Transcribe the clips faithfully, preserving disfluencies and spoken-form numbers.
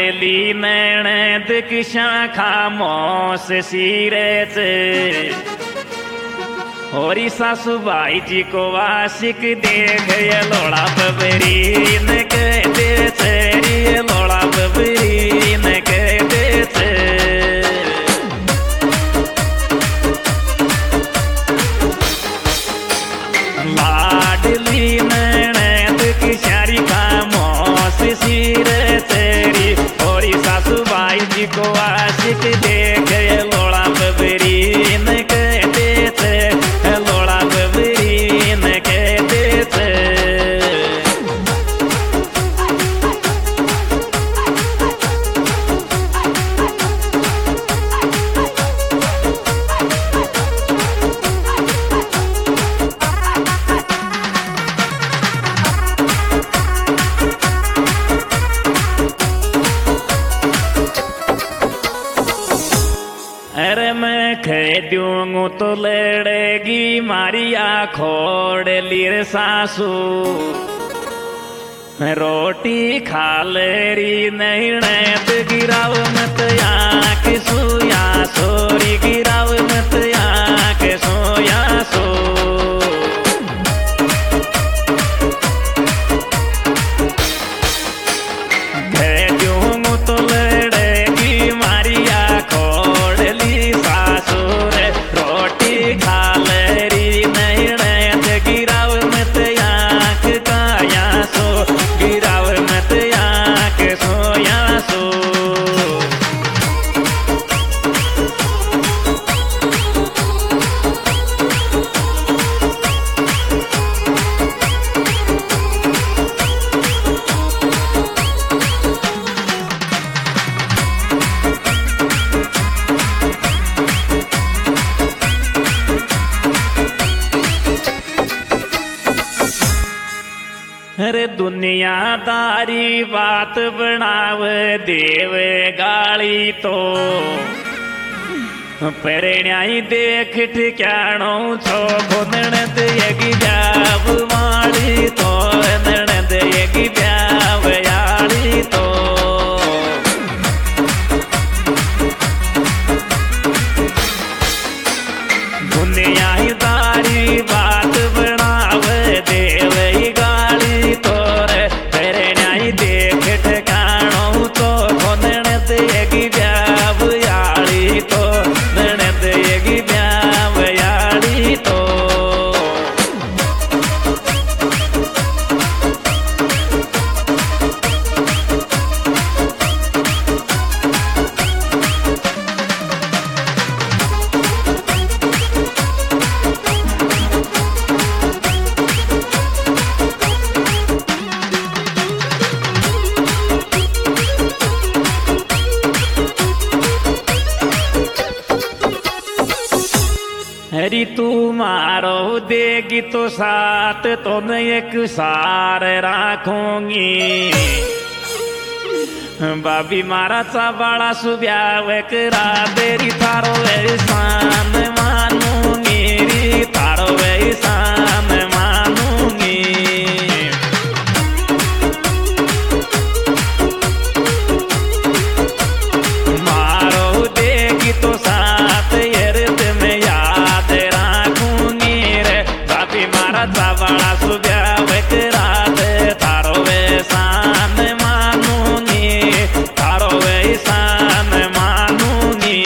लाडली नैणद किशा खामोश सिरत होरी सासू भाई जी को आशिक देख ये लोड़ा बबरी न कह दे तेरी ये लोड़ा बबरी न कह दे ते लाडली नैणद किशारी खामोश सिरत तेरी होरी सासू भाई जी को आशिक देख ये लोड़ा बबरी न कह दे ते अरे मैं कह दूंगू तो लड़ेगी मारी आखोड़ लीर सासू रोटी खा लेरी नहीं नैत गिराव मत आँख सोया सोरी गिराव मत आँख सोया सो कह दूंगू तो लड़ेगी मारी आखोड़ सासुर रोटी खा लेरी नहीं नैत गिराव मत आँख काया सो गिराव मत आँख सोया सो अरे दुनियादारी बात बनाव देवे गाली तो परण्याई देख ठिकाणो छो नणद यगी जाव वाली तो नणद यगी जाव याली तो दुनियादारी बात बनाव देवे गाली तोरे परण्याई देख ठिकाणो तो नणद यगी जाव याली तो नणद यगी जाव याली तो हरी तू मारो देगी तो साथ तो न एक सार राखूंगी बाबी मारा चा बाळा सुब्याव करा देरी थारो एहसान मानूंगी री थारो एहसान मानूंगी मारो देगी तो साथ यर्द में याद राखूंगी रे बाबी मारा चा बाळा सुब्याव करा दे थारो एहसान मानूंगी थारो एहसान मानूंगी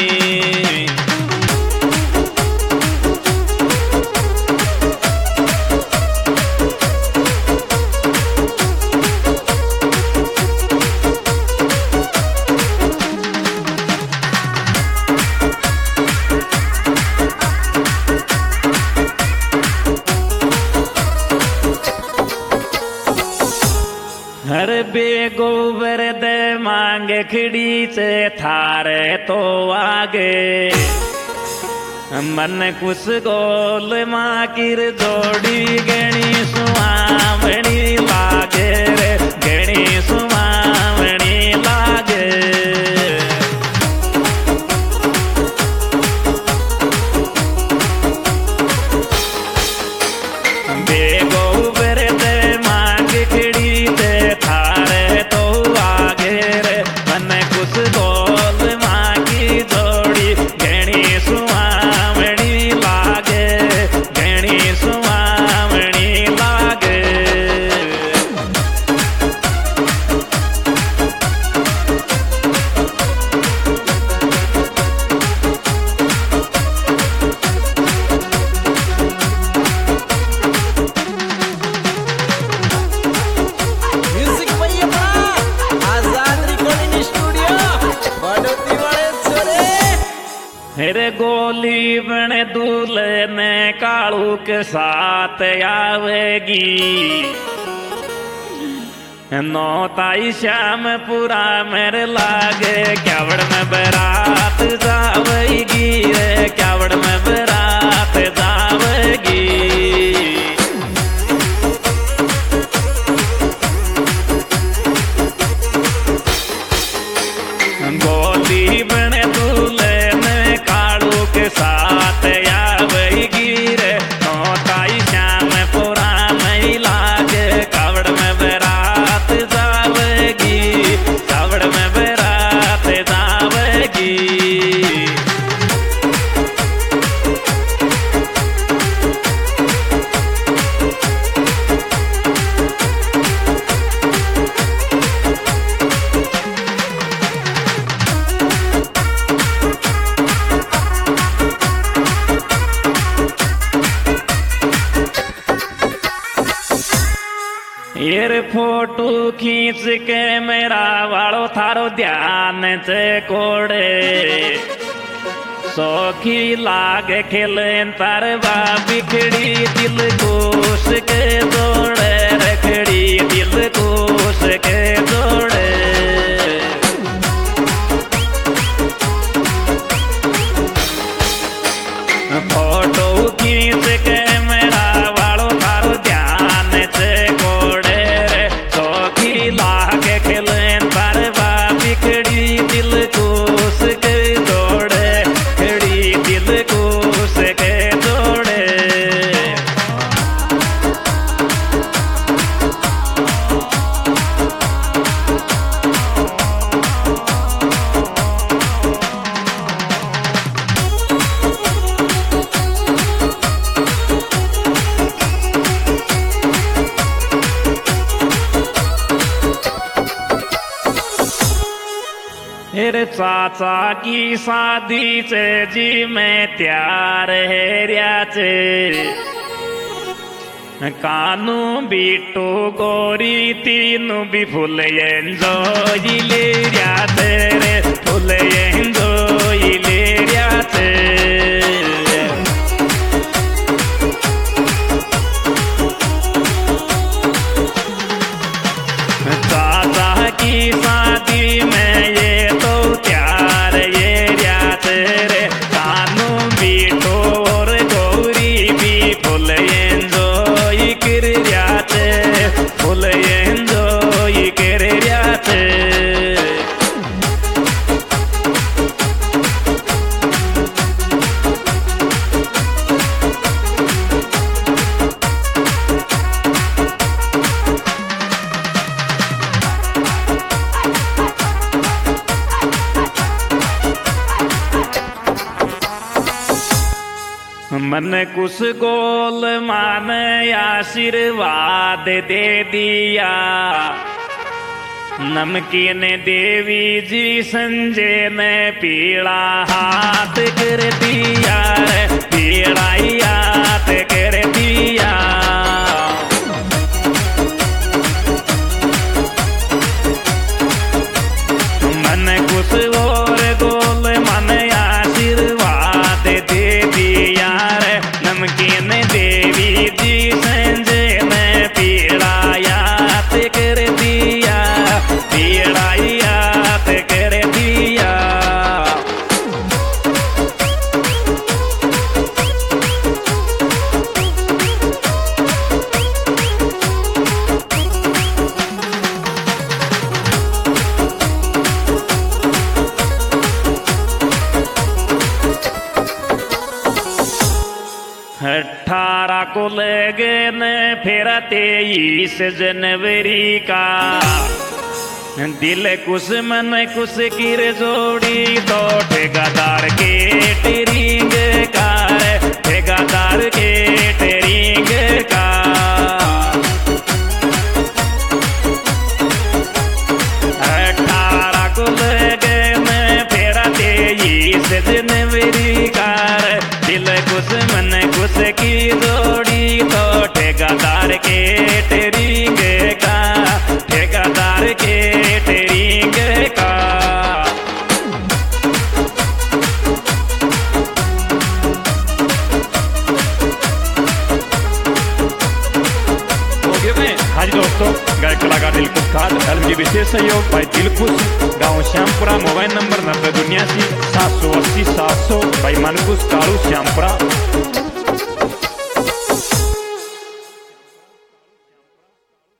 हर बेगोबर दे मांग खड़ी से थारे तो आगे मन कुछ गोल माँ किर जोड़ी गणी सुहावनी लागे रे गणी सुहावनी लागे बेगोबर दे मांग खड़ी से थारे तो आगे रे मन रे गोली बन दूल्हे ने कालू के साथ आवेगी नौताई श्याम पूरा मेरे लागे क्यावड़ में बरात जावेगी रे क्यावड़ में बरात जावेगी गोली बने दूल्हे ने कालू के साथ आवेगी रे नौताई श्याम पूरा नहीं लागे कावड़ में बरात जावेगी कावड़ में बरात जावेगी। ये फोटो खींच के मेरा वालो थारो ध्यान से कोड़े सौखी लाग खेले तारवा बिखड़ी दिल कोस के जोड़े रखड़ी दिल कोस के जोड़े फोटो खींच के मेरा वालो थारो ध्यान से लागे खेले तारवा बिखड़ी दिल कोस के जोड़े खड़ी दिल कोस के जोड़े मेरे चाचा की शादी से जी मैं तैयार है रियाचे कानू बीटू गोरी तीनू भी फुल एंजॉय ले रियाचे रे फुल एंजॉय ले रियाचे चाचा की शादी में ये त्यार ये रियात रे कानू बीटो और गौरी भी फुल एंजॉय कर रियात फुल एंजॉय कर रियात मन कुछ गोल मान आशीर्वाद दे दिया नमकीन देवी जी संजय ने पीड़ा हाथ कर दिया पीड़ा हाथ कर दिया मन कुछ और गोल मन आशीर्वाद दे दिया नमकीन देवी जी संजय ने पीड़ा याद कर दिया पीड़ा याद कर दिया अठारह को लगन फिर तेईस जनवरी का दिल कुछ मन कुछ किर जोड़ी तो ठेकेदार के टेरिंग का ठेकेदार के टेरिंग का अठारह को लगन फिर तेईस जनवरी का दिल कुछ मन कुछ की जोड़ी तो ठेकेदार के टेरिंग का ठेकेदार के टेरिंग का जी दोस्तों, गायक कलाकार दिलखुश खाद, एल जी विशेष सहयोग भाई दिलखुश, गाँव श्यामपुरा, मोबाइल नंबर नब्बे उन्यासी सात सौ अस्सी सात सौ, भाई मनकुश कालू श्यामपुरा।